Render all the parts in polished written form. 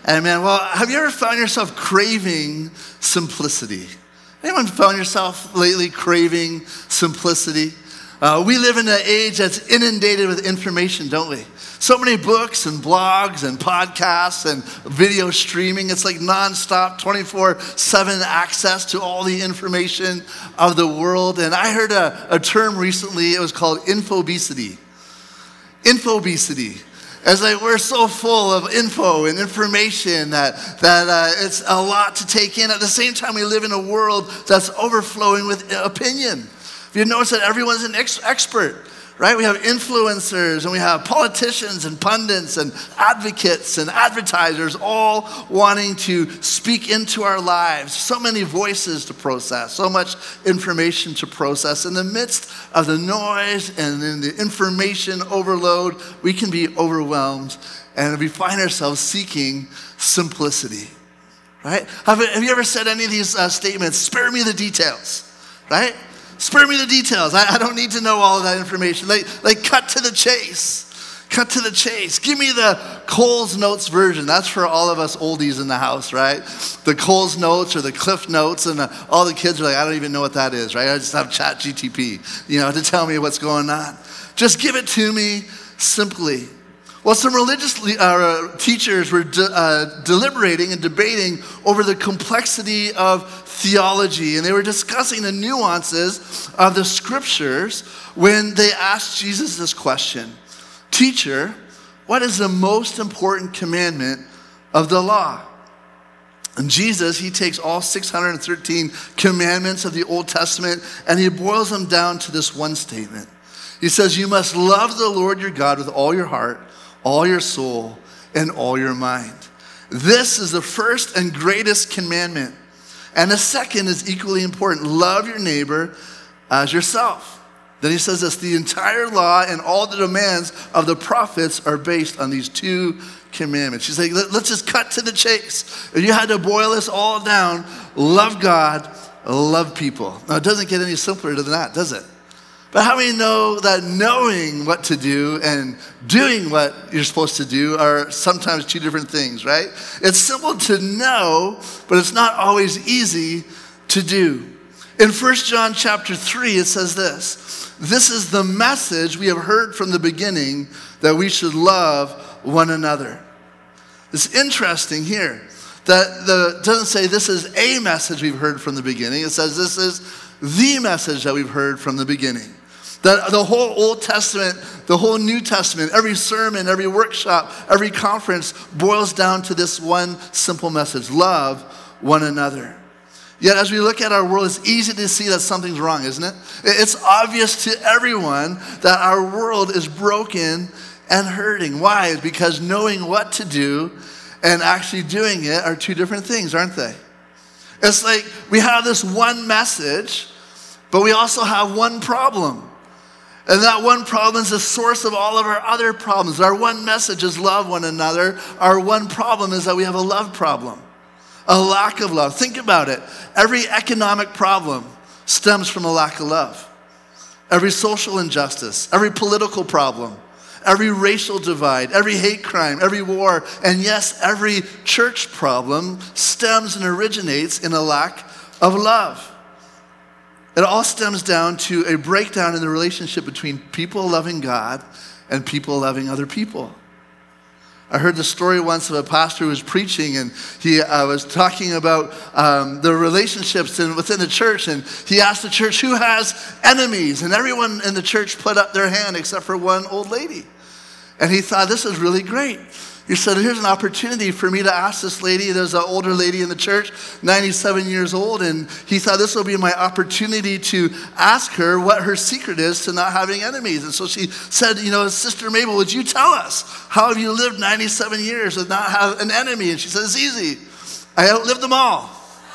And man, well, have you ever found yourself craving simplicity? Anyone found yourself lately craving simplicity? We live in an age that's inundated with information, don't we? So many books and blogs and podcasts and video streaming. It's like nonstop, 24/7 access to all the information of the world. And I heard a term recently. It was called infobesity. Infobesity. It's like we're so full of info and information that it's a lot to take in. At the same time, we live in a world that's overflowing with opinion. You notice that everyone's an expert, right? We have influencers and we have politicians and pundits and advocates and advertisers all wanting to speak into our lives. So many voices to process, so much information to process. In the midst of the noise and in the information overload, we can be overwhelmed and we find ourselves seeking simplicity, right? Have you ever said any of these statements? Spare me the details, right? Spare me the details. I don't need to know all of that information. Like cut to the chase. Cut to the chase. Give me the Coles Notes version. That's for all of us oldies in the house, right? The Coles Notes or the Cliff Notes, and all the kids are like, I don't even know what that is, right? I just have ChatGPT, to tell me what's going on. Just give it to me simply. Well, some religious teachers were deliberating and debating over the complexity of theology, and they were discussing the nuances of the scriptures when they asked Jesus this question: Teacher, what is the most important commandment of the law? And Jesus, he takes all 613 commandments of the Old Testament and he boils them down to this one statement. He says, you must love the Lord your God with all your heart, all your soul, and all your mind. This is the first and greatest commandment. And the second is equally important. Love your neighbor as yourself. Then he says this: the entire law and all the demands of the prophets are based on these two commandments. He's like, let's just cut to the chase. If you had to boil this all down, love God, love people. Now, it doesn't get any simpler than that, does it? But how many know that knowing what to do and doing what you're supposed to do are sometimes two different things, right? It's simple to know, but it's not always easy to do. In 1 John chapter 3, it says this: this is the message we have heard from the beginning, that we should love one another. It's interesting here that it doesn't say this is a message we've heard from the beginning. It says this is the message that we've heard from the beginning. That the whole Old Testament, the whole New Testament, every sermon, every workshop, every conference boils down to this one simple message: love one another. Yet as we look at our world, it's easy to see that something's wrong, isn't it? It's obvious to everyone that our world is broken and hurting. Why? Because knowing what to do and actually doing it are two different things, aren't they? It's like we have this one message, but we also have one problem. And that one problem is the source of all of our other problems. Our one message is love one another. Our one problem is that we have a love problem, a lack of love. Think about it. Every economic problem stems from a lack of love. Every social injustice, every political problem, every racial divide, every hate crime, every war, and yes, every church problem stems and originates in a lack of love. It all stems down to a breakdown in the relationship between people loving God and people loving other people. I heard the story once of a pastor who was preaching, and he was talking about the relationships within the church, and he asked the church, who has enemies? And everyone in the church put up their hand except for one old lady. And he thought, this is really great. He said, here's an opportunity for me to ask this lady. There's an older lady in the church, 97 years old, and he thought this will be my opportunity to ask her what her secret is to not having enemies. And so she said, Sister Mabel, would you tell us, how have you lived 97 years and not have an enemy? And she said, it's easy. I outlived them all.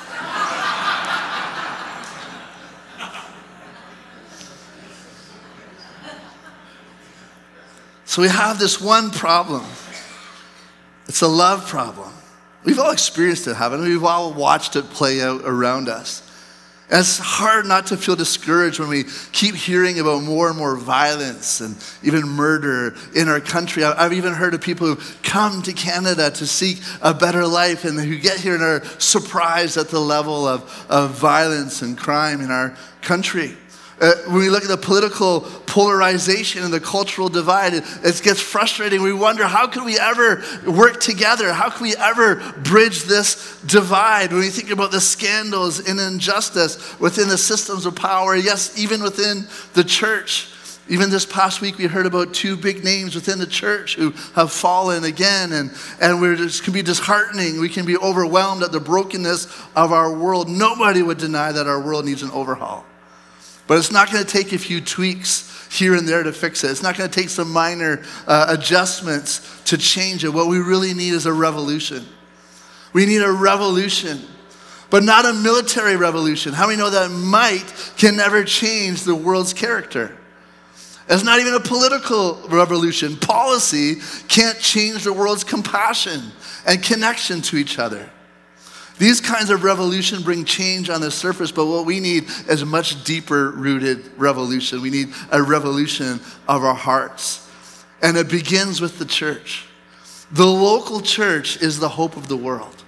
So we have this one problem. It's a love problem. We've all experienced it, haven't we? We've all watched it play out around us. And it's hard not to feel discouraged when we keep hearing about more and more violence and even murder in our country. I've even heard of people who come to Canada to seek a better life and who get here and are surprised at the level of violence and crime in our country. When we look at the political polarization and the cultural divide, it gets frustrating. We wonder, how can we ever work together? How can we ever bridge this divide? When we think about the scandals and injustice within the systems of power, yes, even within the church. Even this past week, we heard about 2 big names within the church who have fallen again, and it can be disheartening. We can be overwhelmed at the brokenness of our world. Nobody would deny that our world needs an overhaul. But it's not going to take a few tweaks here and there to fix it. It's not going to take some minor adjustments to change it. What we really need is a revolution. We need a revolution, but not a military revolution. How many know that might can never change the world's character? It's not even a political revolution. Policy can't change the world's compassion and connection to each other. These kinds of revolution bring change on the surface, but what we need is a much deeper rooted revolution. We need a revolution of our hearts. And it begins with the church. The local church is the hope of the world.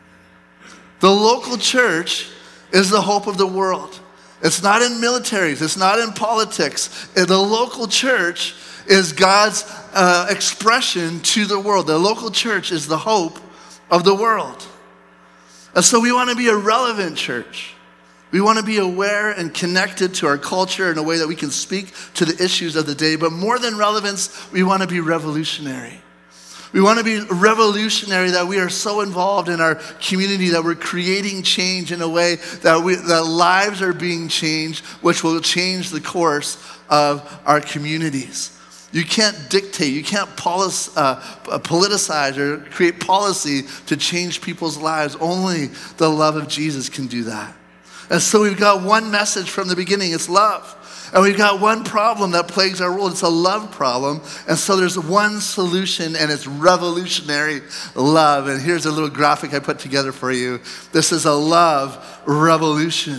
The local church is the hope of the world. It's not in militaries. It's not in politics. The local church is God's expression to the world. The local church is the hope of the world. And so we want to be a relevant church. We want to be aware and connected to our culture in a way that we can speak to the issues of the day. But more than relevance, we want to be revolutionary. We want to be revolutionary, that we are so involved in our community that we're creating change in a way that lives are being changed, which will change the course of our communities. You can't dictate, you can't politicize or create policy to change people's lives. Only the love of Jesus can do that. And so we've got one message from the beginning, it's love. And we've got one problem that plagues our world, it's a love problem. And so there's one solution, and it's revolutionary love. And here's a little graphic I put together for you. This is a love revolution.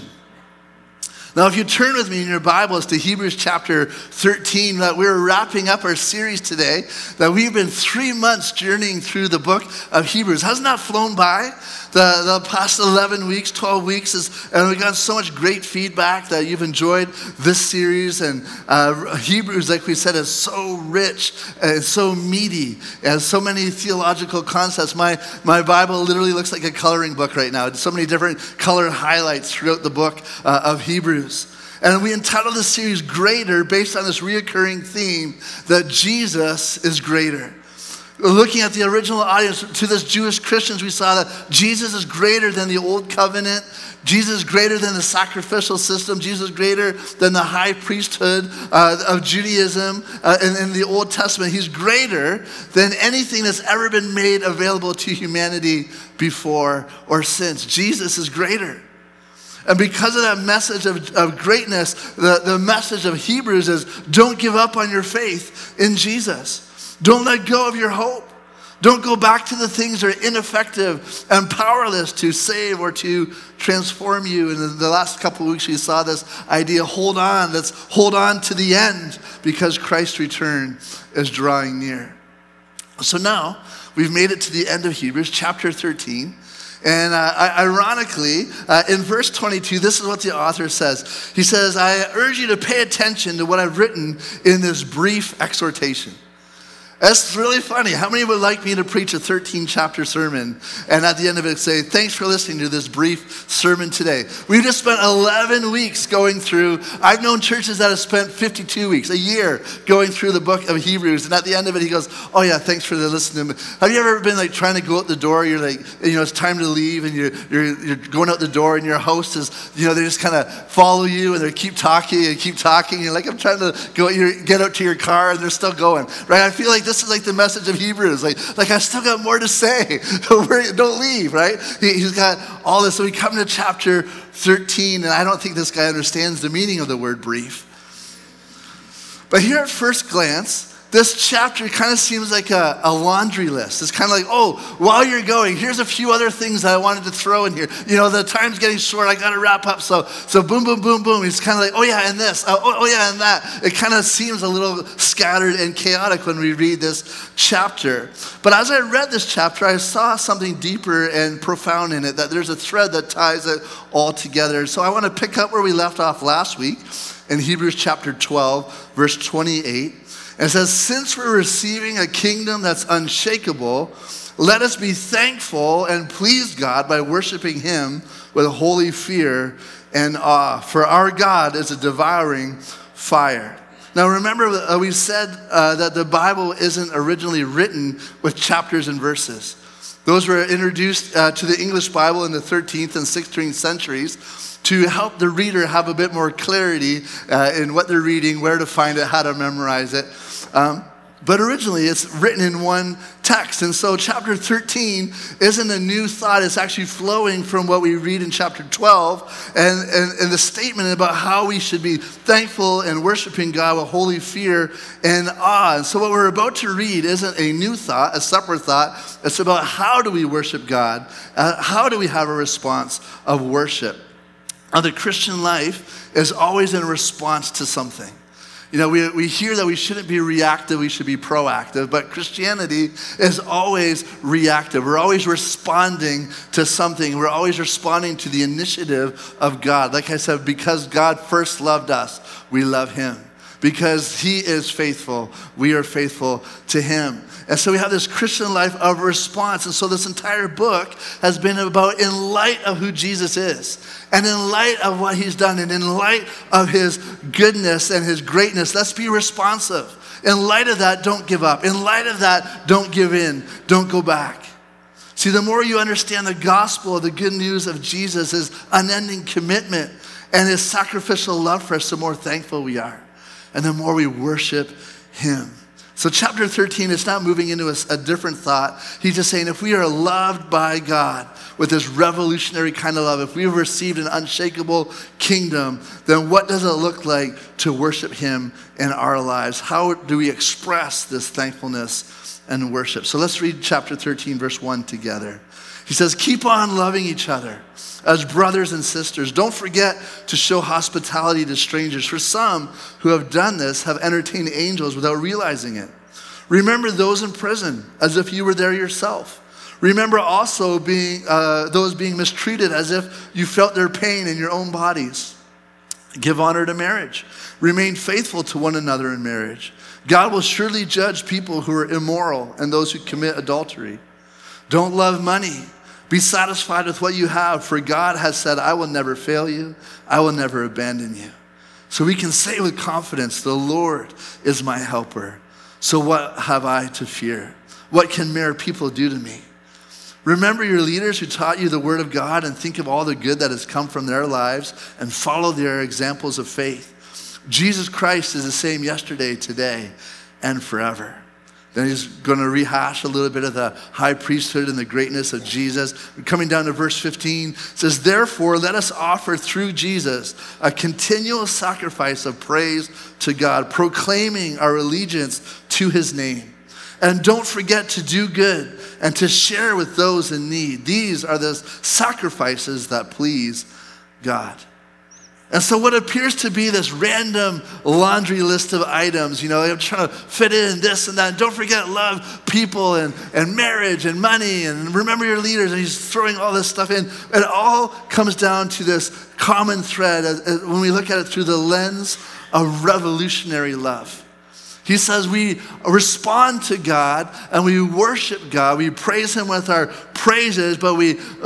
Now, if you turn with me in your Bibles to Hebrews chapter 13, that we're wrapping up our series today, that we've been 3 months journeying through the book of Hebrews. Hasn't that flown by? The past 11 weeks, 12 weeks, and we've gotten so much great feedback that you've enjoyed this series. And Hebrews, like we said, is so rich and so meaty and so many theological concepts. My Bible literally looks like a coloring book right now. It's so many different color highlights throughout the book of Hebrews. And we entitled this series Greater, based on this reoccurring theme that Jesus is greater. Looking at the original audience, to this Jewish Christians, we saw that Jesus is greater than the old covenant. Jesus is greater than the sacrificial system. Jesus is greater than the high priesthood of Judaism in the Old Testament. He's greater than anything that's ever been made available to humanity before or since. Jesus is greater. And because of that message of greatness, the message of Hebrews is don't give up on your faith in Jesus. Don't let go of your hope. Don't go back to the things that are ineffective and powerless to save or to transform you. And in the last couple of weeks, we saw this idea, hold on. Let's hold on to the end because Christ's return is drawing near. So now we've made it to the end of Hebrews, chapter 13. And ironically, in verse 22, this is what the author says. He says, I urge you to pay attention to what I've written in this brief exhortation. That's really funny. How many would like me to preach a 13-chapter sermon and at the end of it say, thanks for listening to this brief sermon today? We've just spent 11 weeks going through, I've known churches that have spent 52 weeks, a year, going through the book of Hebrews. And at the end of it, he goes, oh yeah, thanks for listening. Have you ever been like trying to go out the door? You're like, it's time to leave and you're going out the door and your host is, they just kind of follow you and they keep talking and keep talking. You're like, I'm trying to get out to your car and they're still going, right? I feel like this is like the message of Hebrews. Like I still got more to say. Don't leave, right? He's got all this. So we come to chapter 13, and I don't think this guy understands the meaning of the word brief. But here at first glance, this chapter kind of seems like a laundry list. It's kind of like, oh, while you're going, here's a few other things that I wanted to throw in here. You know, the time's getting short. I got to wrap up. So boom, boom, boom, boom. It's kind of like, oh yeah, and this. Oh yeah, and that. It kind of seems a little scattered and chaotic when we read this chapter. But as I read this chapter, I saw something deeper and profound in it, that there's a thread that ties it all together. So I want to pick up where we left off last week in Hebrews chapter 12, verse 28. And it says, since we're receiving a kingdom that's unshakable, let us be thankful and please God by worshiping him with holy fear and awe. For our God is a devouring fire. Now remember, we said that the Bible isn't originally written with chapters and verses. Those were introduced to the English Bible in the 13th and 16th centuries to help the reader have a bit more clarity in what they're reading, where to find it, how to memorize it. But originally it's written in one text. And so chapter 13 isn't a new thought. It's actually flowing from what we read in chapter 12 and the statement about how we should be thankful and worshiping God with holy fear and awe. And so what we're about to read isn't a new thought, a separate thought. It's about how do we worship God? How do we have a response of worship? Now, the Christian life is always in response to something. You know, we hear that we shouldn't be reactive, we should be proactive, but Christianity is always reactive. We're always responding to something. We're always responding to the initiative of God. Like I said, because God first loved us, we love him. Because he is faithful, we are faithful to him. And so we have this Christian life of response. And so this entire book has been about, in light of who Jesus is, and in light of what he's done, and in light of his goodness and his greatness, let's be responsive. In light of that, don't give up. In light of that, don't give in. Don't go back. See, the more you understand the gospel, the good news of Jesus, his unending commitment, and his sacrificial love for us, the more thankful we are. And the more we worship him. So chapter 13 is not moving into a different thought. He's just saying if we are loved by God with this revolutionary kind of love, if we've received an unshakable kingdom, then what does it look like to worship him in our lives? How do we express this thankfulness and worship? So let's read chapter 13, verse 1 together. He says, keep on loving each other as brothers and sisters. Don't forget to show hospitality to strangers, for some who have done this have entertained angels without realizing it. Remember those in prison as if you were there yourself. Remember also those being mistreated as if you felt their pain in your own bodies. Give honor to marriage. Remain faithful to one another in marriage. God will surely judge people who are immoral and those who commit adultery. Don't love money. Be satisfied with what you have, for God has said, I will never fail you. I will never abandon you. So we can say with confidence, the Lord is my helper. So what have I to fear? What can mere people do to me? Remember your leaders who taught you the word of God, and think of all the good that has come from their lives and follow their examples of faith. Jesus Christ is the same yesterday, today, and forever. Then he's going to rehash a little bit of the high priesthood and the greatness of Jesus. Coming down to verse 15, it says, therefore, let us offer through Jesus a continual sacrifice of praise to God, proclaiming our allegiance to his name. And don't forget to do good and to share with those in need. These are the sacrifices that please God. And so what appears to be this random laundry list of items, you know, I'm trying to fit in this and that. And don't forget, love people and marriage and money and remember your leaders. And he's throwing all this stuff in. It all comes down to this common thread when we look at it through the lens of revolutionary love. He says we respond to God and we worship God. We praise him with our praises, but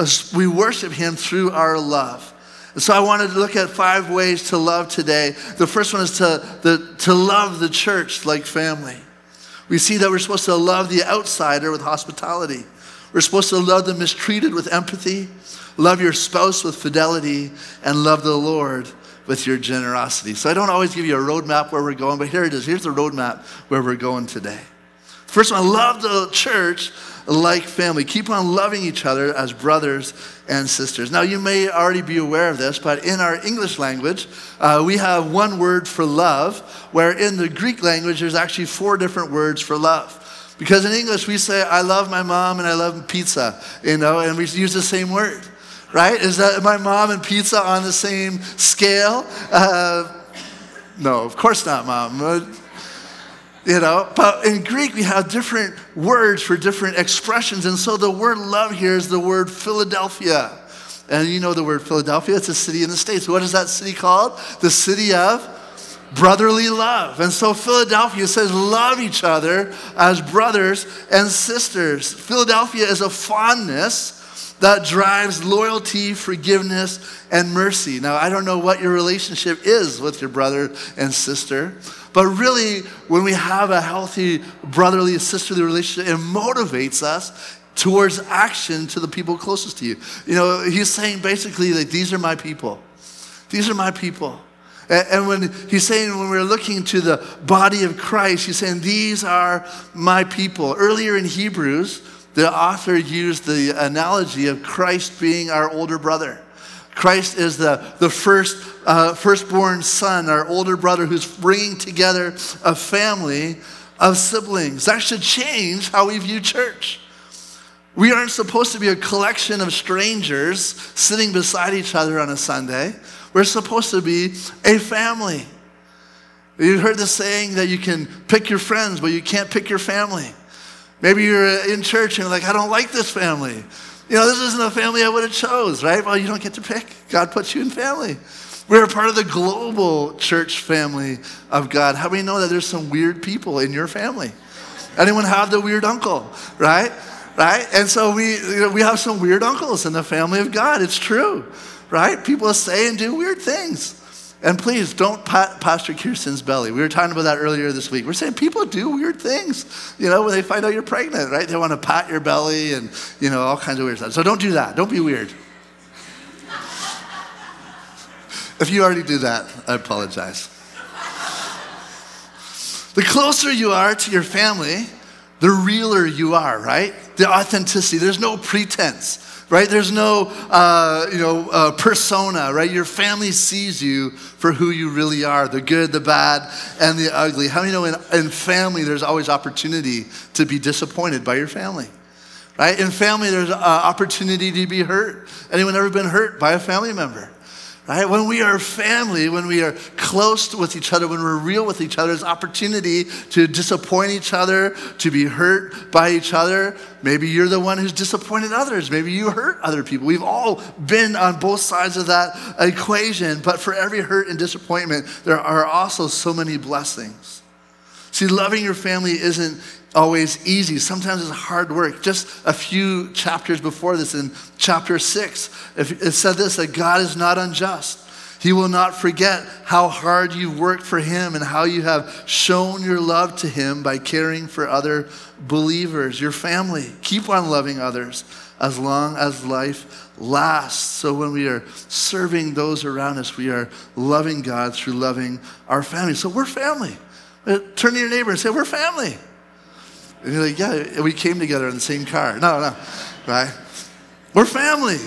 we worship him through our love. So I wanted to look at 5 ways to love today. The first one is to love the church like family. We see that we're supposed to love the outsider with hospitality. We're supposed to love the mistreated with empathy, love your spouse with fidelity, and love the Lord with your generosity. So I don't always give you a roadmap where we're going, but here it is. Here's the roadmap where we're going today. First one, love the church like family. Keep on loving each other as brothers and sisters. Now, you may already be aware of this, but in our English language, we have one word for love, where in the Greek language, there's actually 4 different words for love. Because in English, we say, I love my mom and I love pizza, and we use the same word, right? Is that my mom and pizza on the same scale? No, of course not, Mom. But in Greek, we have different words for different expressions. And so the word love here is the word Philadelphia. And you know the word Philadelphia, it's a city in the States. What is that city called? The city of brotherly love. And so Philadelphia says love each other as brothers and sisters. Philadelphia is a fondness that drives loyalty, forgiveness, and mercy. Now, I don't know what your relationship is with your brother and sister, but really, when we have a healthy brotherly, sisterly relationship, it motivates us towards action to the people closest to you. He's saying basically, like, these are my people. These are my people. And when he's saying, when we're looking to the body of Christ, he's saying, these are my people. Earlier in Hebrews, the author used the analogy of Christ being our older brother. Christ is the firstborn son, our older brother, who's bringing together a family of siblings. That should change how we view church. We aren't supposed to be a collection of strangers sitting beside each other on a Sunday. We're supposed to be a family. You heard the saying that you can pick your friends, but you can't pick your family. Maybe you're in church and you're like, I don't like this family. This isn't a family I would have chose, right? Well, you don't get to pick. God puts you in family. We're a part of the global church family of God. How many know that there's some weird people in your family? Anyone have the weird uncle, right? Right? And so we have some weird uncles in the family of God. It's true, right? People say and do weird things. And please don't pat Pastor Kirsten's belly. We were talking about that earlier this week. We're saying people do weird things, when they find out you're pregnant, right? They want to pat your belly and, all kinds of weird stuff. So don't do that. Don't be weird. If you already do that, I apologize. The closer you are to your family, the realer you are, right? The authenticity. There's no pretense. Right? There's no, persona, right? Your family sees you for who you really are, the good, the bad, and the ugly. How many know in family there's always opportunity to be disappointed by your family, right? In family there's opportunity to be hurt. Anyone ever been hurt by a family member? Right? When we are family, when we are close with each other, when we're real with each other, there's opportunity to disappoint each other, to be hurt by each other. Maybe you're the one who's disappointed others. Maybe you hurt other people. We've all been on both sides of that equation, but for every hurt and disappointment, there are also so many blessings. See, loving your family isn't always easy. Sometimes it's hard work. Just a few chapters before this, in chapter 6, it said this, that God is not unjust. He will not forget how hard you've worked for him and how you have shown your love to him by caring for other believers, your family. Keep on loving others as long as life lasts. So when we are serving those around us, we are loving God through loving our family. So we're family. Turn to your neighbor and say, we're family. And you're like, yeah, we came together in the same car. No, right? We're family.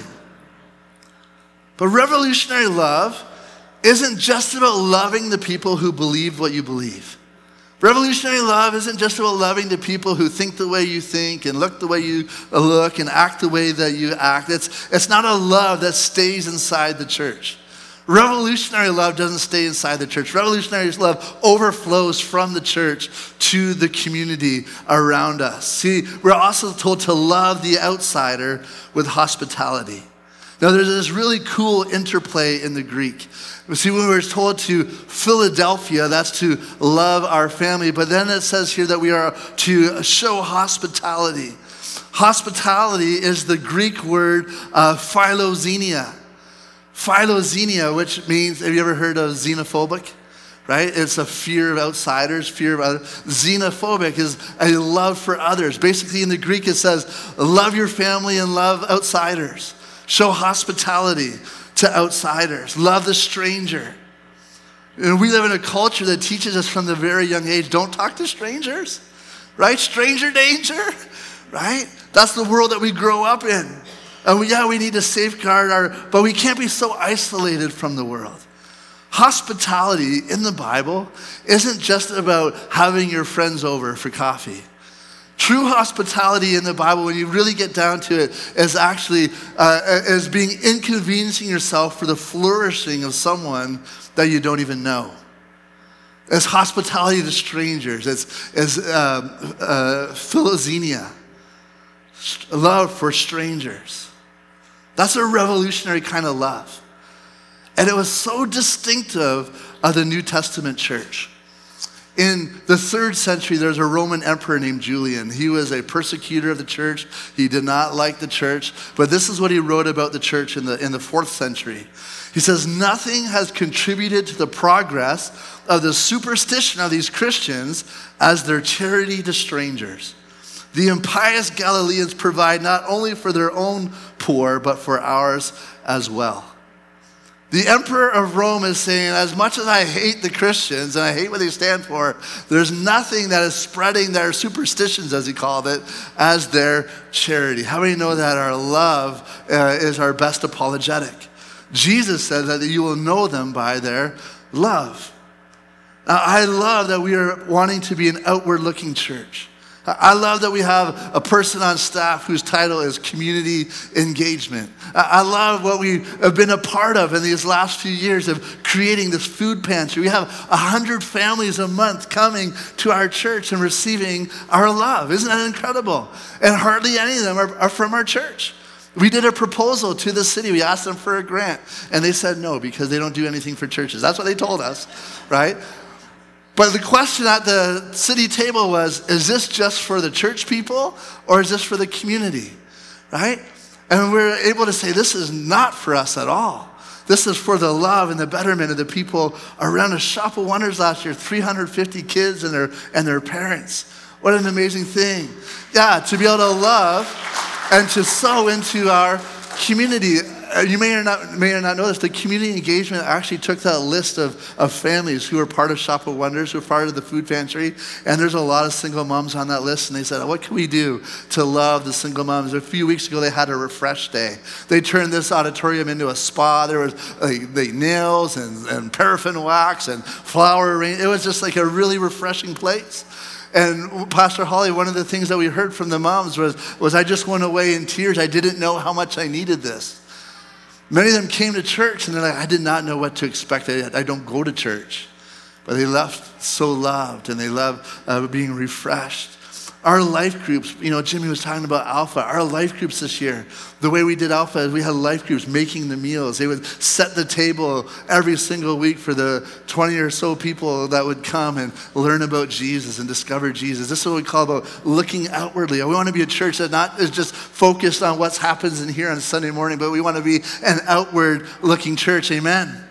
But revolutionary love isn't just about loving the people who believe what you believe. Revolutionary love isn't just about loving the people who think the way you think and look the way you look and act the way that you act. It's not a love that stays inside the church. Revolutionary love doesn't stay inside the church. Revolutionary love overflows from the church to the community around us. See, we're also told to love the outsider with hospitality. Now, there's this really cool interplay in the Greek. See, when we're told to Philadelphia, that's to love our family. But then it says here that we are to show hospitality. Hospitality is the Greek word philoxenia. Philoxenia, which means, have you ever heard of xenophobic? Right? It's a fear of outsiders, fear of others. Xenophobic is a love for others. Basically, in the Greek, it says, love your family and love outsiders. Show hospitality to outsiders. Love the stranger. And we live in a culture that teaches us from the very young age, don't talk to strangers. Right? Stranger danger. Right? That's the world that we grow up in. And we need to safeguard but we can't be so isolated from the world. Hospitality in the Bible isn't just about having your friends over for coffee. True hospitality in the Bible, when you really get down to it, is actually is being inconveniencing yourself for the flourishing of someone that you don't even know. It's hospitality to strangers. It's philoxenia, love for strangers. That's a revolutionary kind of love. And it was so distinctive of the New Testament church. In the 3rd century, there's a Roman emperor named Julian. He was a persecutor of the church. He did not like the church. But this is what he wrote about the church in the 4th century. He says, nothing has contributed to the progress of the superstition of these Christians as their charity to strangers. The impious Galileans provide not only for their own poor, but for ours as well. The emperor of Rome is saying, as much as I hate the Christians and I hate what they stand for, there's nothing that is spreading their superstitions, as he called it, as their charity. How many know that our love is our best apologetic? Jesus said that you will know them by their love. Now, I love that we are wanting to be an outward-looking church. I love that we have a person on staff whose title is community engagement. I love what we have been a part of in these last few years of creating this food pantry. We have 100 families a month coming to our church and receiving our love. Isn't that incredible? And hardly any of them are from our church. We did a proposal to the city. We asked them for a grant, and they said no because they don't do anything for churches. That's what they told us, right? But the question at the city table was, is this just for the church people or is this for the community, right? And we're able to say this is not for us at all. This is for the love and the betterment of the people around us. Shop of Wonders last year, 350 kids and their parents. What an amazing thing. Yeah, to be able to love and to sow into our community. You may or not know this, the community engagement actually took that list of families who are part of Shop of Wonders, who are part of the food pantry, and there's a lot of single moms on that list, and they said, what can we do to love the single moms? A few weeks ago, they had a refresh day. They turned this auditorium into a spa. There was nails and paraffin wax and flower arrangement. It was just like a really refreshing place. And Pastor Holly, one of the things that we heard from the moms was I just went away in tears. I didn't know how much I needed this. Many of them came to church and they're like, I did not know what to expect. I don't go to church. But they left so loved and they love being refreshed. Our life groups, Jimmy was talking about Alpha. Our life groups this year, the way we did Alpha is we had life groups making the meals. They would set the table every single week for the 20 or so people that would come and learn about Jesus and discover Jesus. This is what we call about looking outwardly. We want to be a church that not is just focused on what happens in here on a Sunday morning, but we want to be an outward looking church. Amen?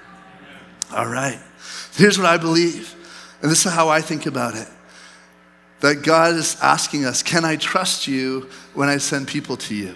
All right. Here's what I believe, and this is how I think about it. That God is asking us, can I trust you when I send people to you?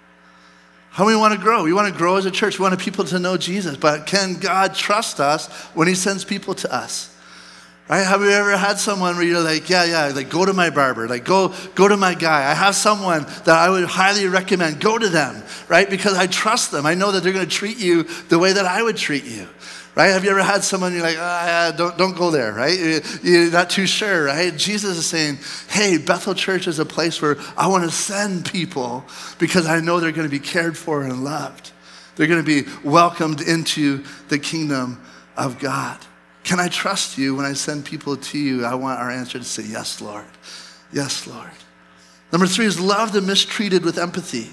How many want to grow? We want to grow as a church. We want people to know Jesus. But can God trust us when he sends people to us? Right? Have you ever had someone where you're like, like go to my barber, like go to my guy. I have someone that I would highly recommend. Go to them, right? Because I trust them. I know that they're going to treat you the way that I would treat you. Right? Have you ever had someone you're like, don't go there, right? You're not too sure, right? Jesus is saying, hey, Bethel Church is a place where I want to send people because I know they're going to be cared for and loved. They're going to be welcomed into the kingdom of God. Can I trust you when I send people to you? I want our answer to say, yes, Lord. Yes, Lord. Number 3 is love the mistreated with empathy.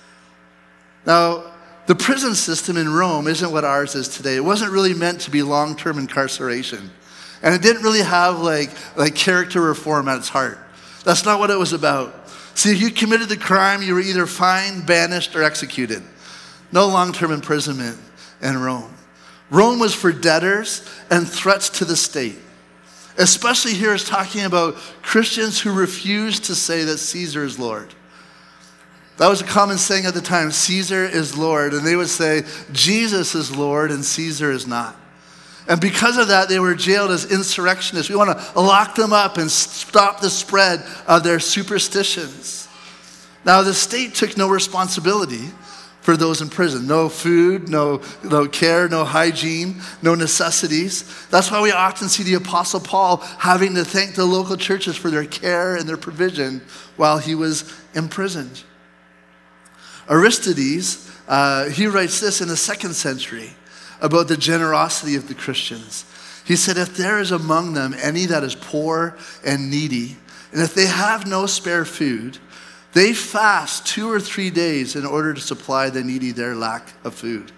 Now, the prison system in Rome isn't what ours is today. It wasn't really meant to be long-term incarceration. And it didn't really have like character reform at its heart. That's not what it was about. See, if you committed the crime, you were either fined, banished, or executed. No long-term imprisonment in Rome. Rome was for debtors and threats to the state. Especially here it's talking about Christians who refuse to say that Caesar is Lord. That was a common saying at the time, Caesar is Lord. And they would say, Jesus is Lord and Caesar is not. And because of that, they were jailed as insurrectionists. We want to lock them up and stop the spread of their superstitions. Now, the state took no responsibility for those in prison. No food, no care, no hygiene, no necessities. That's why we often see the Apostle Paul having to thank the local churches for their care and their provision while he was imprisoned. Aristides, he writes this in the 2nd century about the generosity of the Christians. He said, if there is among them any that is poor and needy, and if they have no spare food, they fast 2 or 3 days in order to supply the needy their lack of food.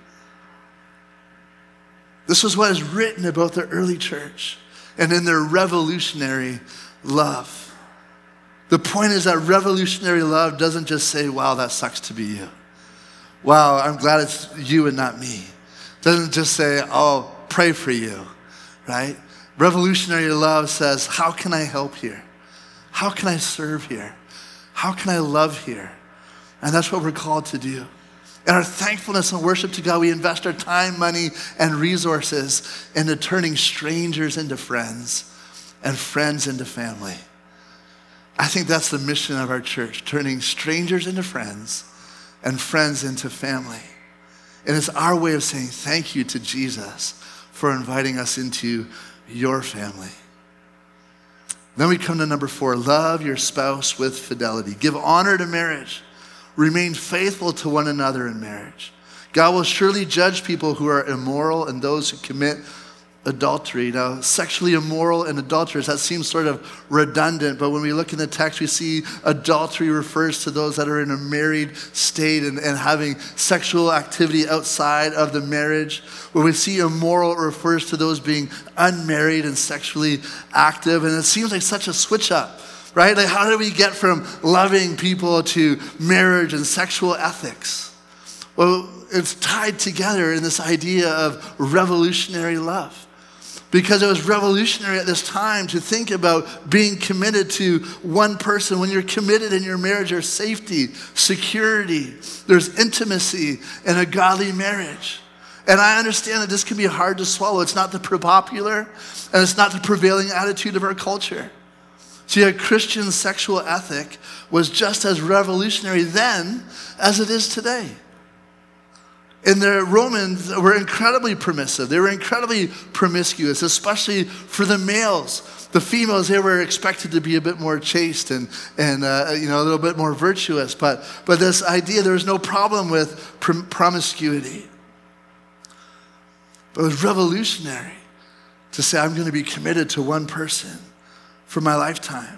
This was what is written about the early church and in their revolutionary love. The point is that revolutionary love doesn't just say, wow, that sucks to be you. Wow, I'm glad it's you and not me. It doesn't just say, oh, pray for you, right? Revolutionary love says, how can I help here? How can I serve here? How can I love here? And that's what we're called to do. In our thankfulness and worship to God, we invest our time, money, and resources into turning strangers into friends and friends into family. I think that's the mission of our church, turning strangers into friends and friends into family. And it's our way of saying thank you to Jesus for inviting us into your family. Then we come to number 4, love your spouse with fidelity. Give honor to marriage. Remain faithful to one another in marriage. God will surely judge people who are immoral and those who commit adultery. Now, sexually immoral and adulterers, that seems sort of redundant, but when we look in the text, we see adultery refers to those that are in a married state and having sexual activity outside of the marriage. When we see immoral, it refers to those being unmarried and sexually active, and it seems like such a switch up, right? Like, how do we get from loving people to marriage and sexual ethics? Well, it's tied together in this idea of revolutionary love. Because it was revolutionary at this time to think about being committed to one person. When you're committed in your marriage, there's safety, security, there's intimacy in a godly marriage. And I understand that this can be hard to swallow. It's not the popular, and it's not the prevailing attitude of our culture. See, a Christian sexual ethic was just as revolutionary then as it is today. And the Romans were incredibly permissive. They were incredibly promiscuous, especially for the males. The females, they were expected to be a bit more chaste and a little bit more virtuous. But this idea, there was no problem with promiscuity. But it was revolutionary to say, I'm going to be committed to one person for my lifetime.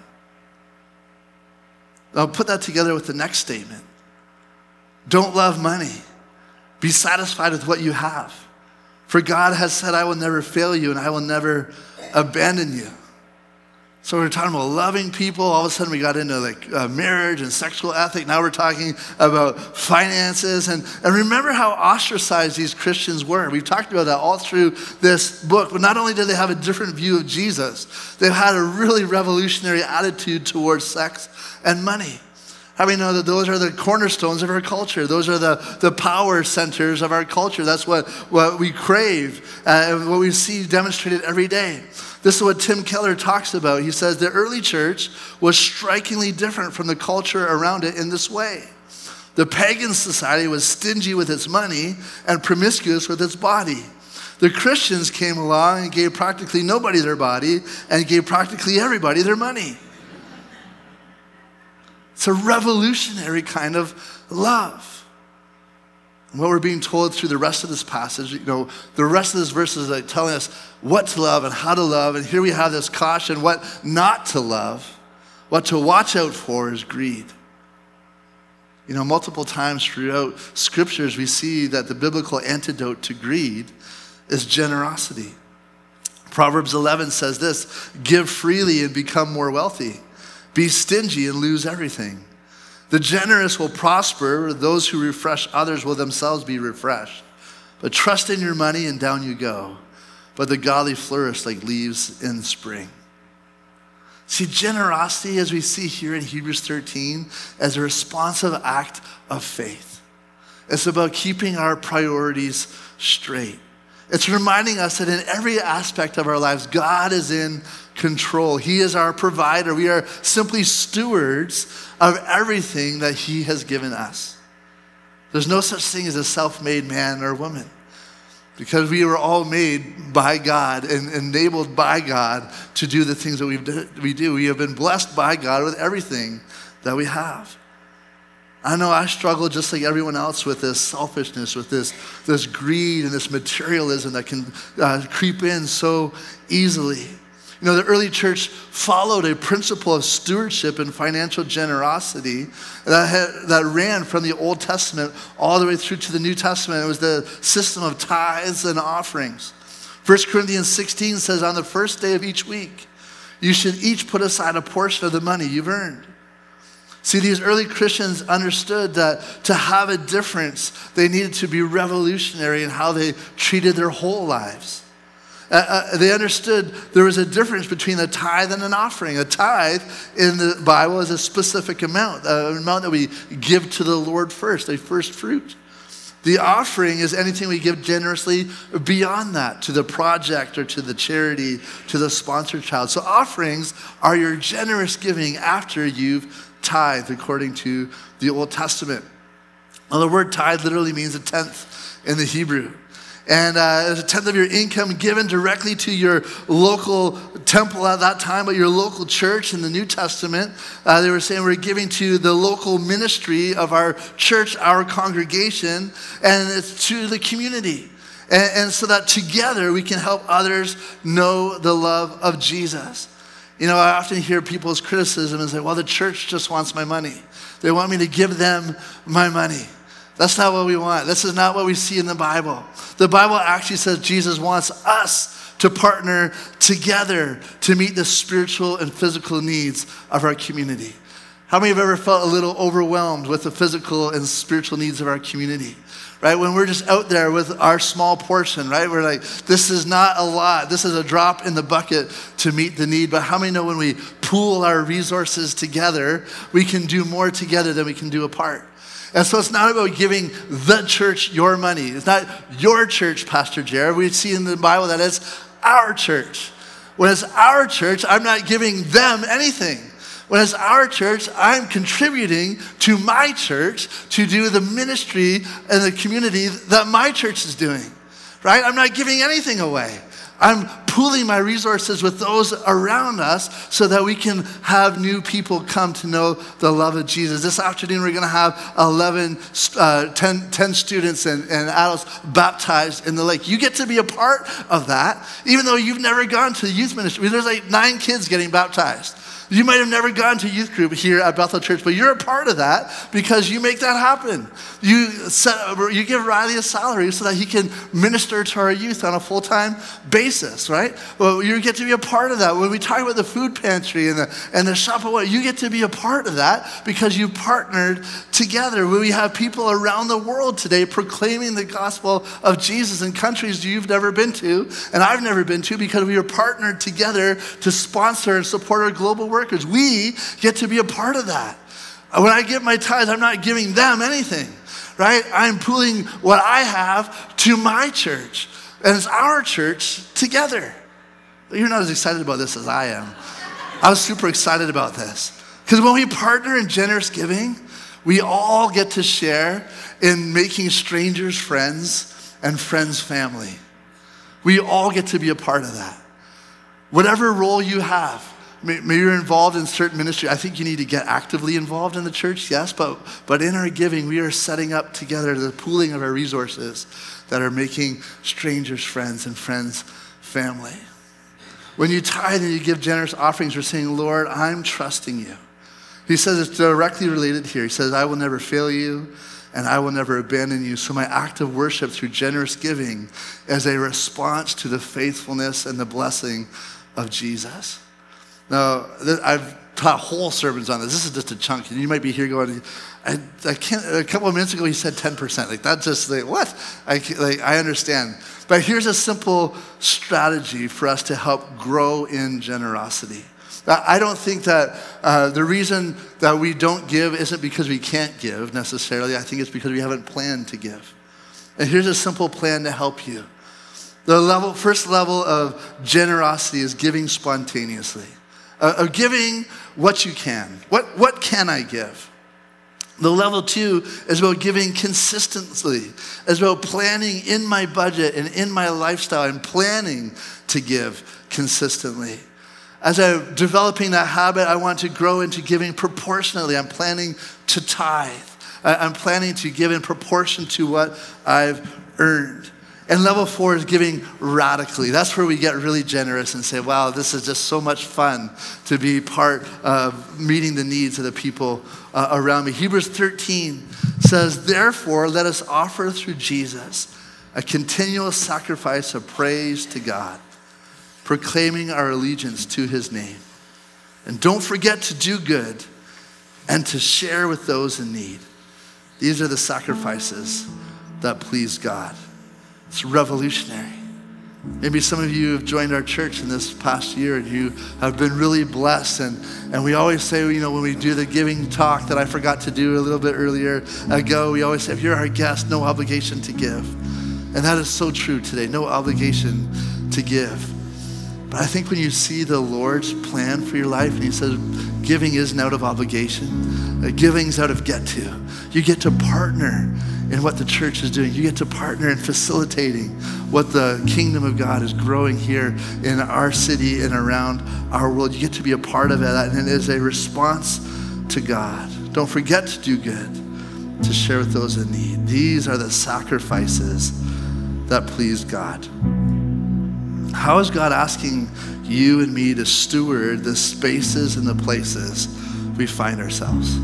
I'll put that together with the next statement. Don't love money. Be satisfied with what you have. For God has said, I will never fail you and I will never abandon you. So we're talking about loving people. All of a sudden we got into marriage and sexual ethic. Now we're talking about finances. And remember how ostracized these Christians were. We've talked about that all through this book. But not only did they have a different view of Jesus, they had a really revolutionary attitude towards sex and money. How many know that those are the cornerstones of our culture? Those are the power centers of our culture. That's what we crave and what we see demonstrated every day. This is what Tim Keller talks about. He says the early church was strikingly different from the culture around it in this way. The pagan society was stingy with its money and promiscuous with its body. The Christians came along and gave practically nobody their body and gave practically everybody their money. It's a revolutionary kind of love. And what we're being told through the rest of this passage, the rest of this verse is like telling us what to love and how to love. And here we have this caution, what not to love, what to watch out for is greed. Multiple times throughout scriptures, we see that the biblical antidote to greed is generosity. Proverbs 11 says this, give freely and become more wealthy. Be stingy and lose everything. The generous will prosper. Those who refresh others will themselves be refreshed. But trust in your money and down you go. But the godly flourish like leaves in spring. See, generosity, as we see here in Hebrews 13, as a responsive act of faith. It's about keeping our priorities straight. It's reminding us that in every aspect of our lives, God is in control. He is our provider. We are simply stewards of everything that he has given us. There's no such thing as a self-made man or woman, because we were all made by God and enabled by God to do the things that we do. We have been blessed by God with everything that we have. I know I struggle just like everyone else with this selfishness, with this greed and this materialism that can creep in so easily. You know, the early church followed a principle of stewardship and financial generosity that ran from the Old Testament all the way through to the New Testament. It was the system of tithes and offerings. 1 Corinthians 16 says, on the first day of each week, you should each put aside a portion of the money you've earned. See, these early Christians understood that to have a difference, they needed to be revolutionary in how they treated their whole lives. They understood there was a difference between a tithe and an offering. A tithe in the Bible is a specific amount, an amount that we give to the Lord first, a first fruit. The offering is anything we give generously beyond that, to the project or to the charity, to the sponsored child. So offerings are your generous giving after you've tithe, according to the Old Testament. Well, the word tithe literally means a tenth in the Hebrew. And it's a tenth of your income given directly to your local temple at that time, but your local church. In the New Testament, they were saying we're giving to the local ministry of our church, our congregation, and it's to the community. And so that together we can help others know the love of Jesus. You know, I often hear people's criticism and say, well, the church just wants my money. They want me to give them my money. That's not what we want. This is not what we see in the Bible. The Bible actually says Jesus wants us to partner together to meet the spiritual and physical needs of our community. How many have ever felt a little overwhelmed with the physical and spiritual needs of our community? Right? When we're just out there with our small portion, right? We're like, this is not a lot. This is a drop in the bucket to meet the need. But how many know when we pool our resources together, we can do more together than we can do apart? And so it's not about giving the church your money. It's not your church, Pastor Jared. We see in the Bible that it's our church. When it's our church, I'm not giving them anything. When it's our church, I'm contributing to my church to do the ministry and the community that my church is doing, right? I'm not giving anything away. I'm pooling my resources with those around us so that we can have new people come to know the love of Jesus. This afternoon, we're going to have 10 students and adults baptized in the lake. You get to be a part of that, even though you've never gone to youth ministry. There's like 9 kids getting baptized. You might have never gone to youth group here at Bethel Church, but you're a part of that because you make that happen. You give Riley a salary so that he can minister to our youth on a full-time basis, right? Well, you get to be a part of that. When we talk about the food pantry and the shop of what, you get to be a part of that because you partnered together. When we have people around the world today proclaiming the gospel of Jesus in countries you've never been to and I've never been to because we are partnered together to sponsor and support our global workers. We get to be a part of that. When I give my tithes, I'm not giving them anything, right? I'm pooling what I have to my church, and it's our church together. But you're not as excited about this as I am. I was super excited about this because when we partner in generous giving, we all get to share in making strangers friends and friends family. We all get to be a part of that. Whatever role you have, maybe you're involved in certain ministry. I think you need to get actively involved in the church, yes, but in our giving, we are setting up together the pooling of our resources that are making strangers friends and friends family. When you tithe and you give generous offerings, you're saying, Lord, I'm trusting you. He says it's directly related here. He says, I will never fail you and I will never abandon you. So my act of worship through generous giving is a response to the faithfulness and the blessing of Jesus. Now, I've taught whole sermons on this. This is just a chunk. And you might be here going, I can't, a couple of minutes ago, he said 10%. Like, that's just like, what? I understand. But here's a simple strategy for us to help grow in generosity. I don't think that the reason that we don't give isn't because we can't give necessarily. I think it's because we haven't planned to give. And here's a simple plan to help you. The first level of generosity is giving spontaneously, of giving what you can. What can I give? The level 2 is about giving consistently, is about planning in my budget and in my lifestyle and planning to give consistently. As I'm developing that habit, I want to grow into giving proportionately. I'm planning to tithe. I'm planning to give in proportion to what I've earned. And level 4 is giving radically. That's where we get really generous and say, wow, this is just so much fun to be part of meeting the needs of the people around me. Hebrews 13 says, therefore, let us offer through Jesus a continual sacrifice of praise to God, proclaiming our allegiance to his name. And don't forget to do good and to share with those in need. These are the sacrifices that please God. It's revolutionary. Maybe some of you have joined our church in this past year and you have been really blessed. And we always say, when we do the giving talk that I forgot to do a little bit earlier ago, we always say, if you're our guest, no obligation to give. And that is so true today, no obligation to give. But I think when you see the Lord's plan for your life, and he says, giving isn't out of obligation, giving's out of get to. You get to partner in what the church is doing. You get to partner in facilitating what the kingdom of God is growing here in our city and around our world. You get to be a part of it, and it is a response to God. Don't forget to do good, to share with those in need. These are the sacrifices that please God. How is God asking you and me to steward the spaces and the places we find ourselves?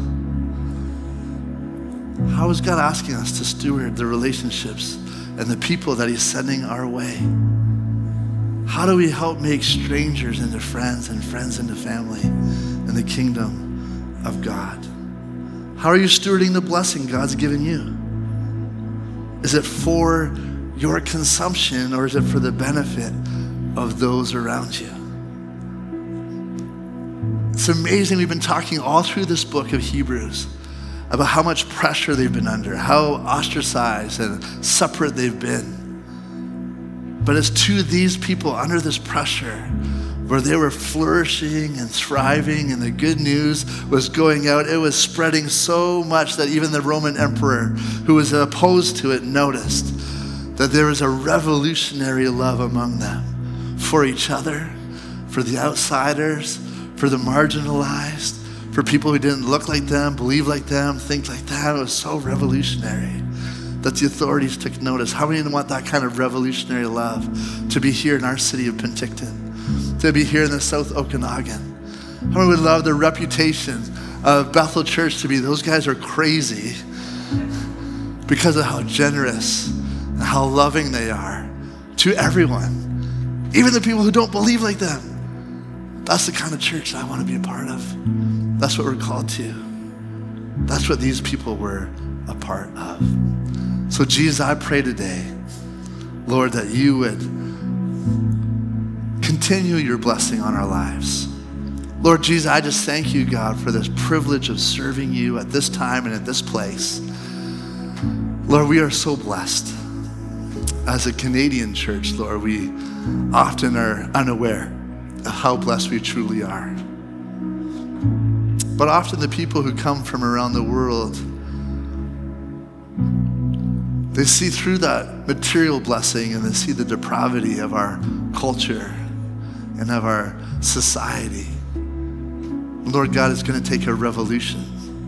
How is God asking us to steward the relationships and the people that he's sending our way? How do we help make strangers into friends and friends into family in the kingdom of God? How are you stewarding the blessing God's given you? Is it for your consumption or is it for the benefit of those around you? It's amazing. We've been talking all through this book of Hebrews about how much pressure they've been under, how ostracized and separate they've been. But it's to these people under this pressure where they were flourishing and thriving and the good news was going out. It was spreading so much that even the Roman emperor who was opposed to it noticed that there was a revolutionary love among them for each other, for the outsiders, for the marginalized, for people who didn't look like them, believe like them, think like that. It was so revolutionary that the authorities took notice. How many want that kind of revolutionary love to be here in our city of Penticton, to be here in the South Okanagan? How many would love the reputation of Bethel Church to be, those guys are crazy because of how generous and how loving they are to everyone, even the people who don't believe like them. That's the kind of church I want to be a part of. That's what we're called to. That's what these people were a part of. So Jesus, I pray today, Lord, that you would continue your blessing on our lives. Lord Jesus, I just thank you, God, for this privilege of serving you at this time and at this place. Lord, we are so blessed. As a Canadian church, Lord, we often are unaware of how blessed we truly are. But often the people who come from around the world, they see through that material blessing and they see the depravity of our culture and of our society. Lord God, it's going to take a revolution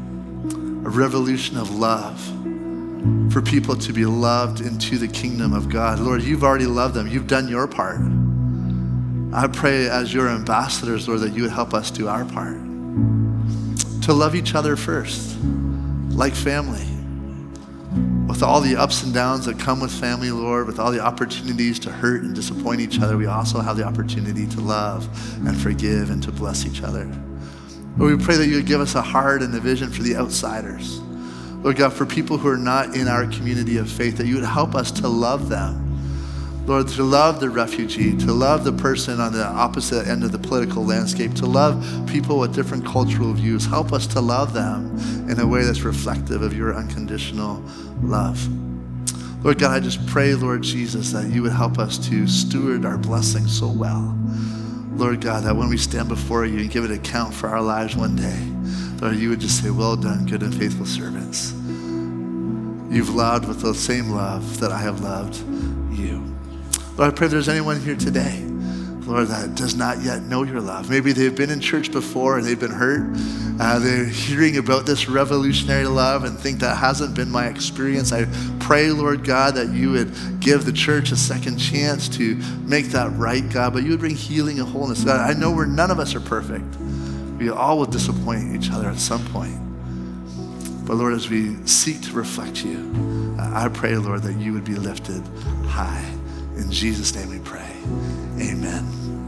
of love for people to be loved into the kingdom of God. Lord, you've already loved them. You've done your part. I pray as your ambassadors, Lord, that you would help us do our part. To love each other first, like family. With all the ups and downs that come with family, Lord, with all the opportunities to hurt and disappoint each other, we also have the opportunity to love and forgive and to bless each other. Lord, we pray that you would give us a heart and a vision for the outsiders. Lord God, for people who are not in our community of faith, that you would help us to love them. Lord, to love the refugee, to love the person on the opposite end of the political landscape, to love people with different cultural views. Help us to love them in a way that's reflective of your unconditional love. Lord God, I just pray, Lord Jesus, that you would help us to steward our blessings so well. Lord God, that when we stand before you and give an account for our lives one day, Lord, you would just say, well done, good and faithful servants. You've loved with the same love that I have loved you. Lord, I pray if there's anyone here today, Lord, that does not yet know your love. Maybe they've been in church before and they've been hurt. They're hearing about this revolutionary love and think that hasn't been my experience. I pray, Lord God, that you would give the church a second chance to make that right, God, but you would bring healing and wholeness. God, I know none of us are perfect. We all will disappoint each other at some point. But Lord, as we seek to reflect you, I pray, Lord, that you would be lifted high. In Jesus' name we pray. Amen.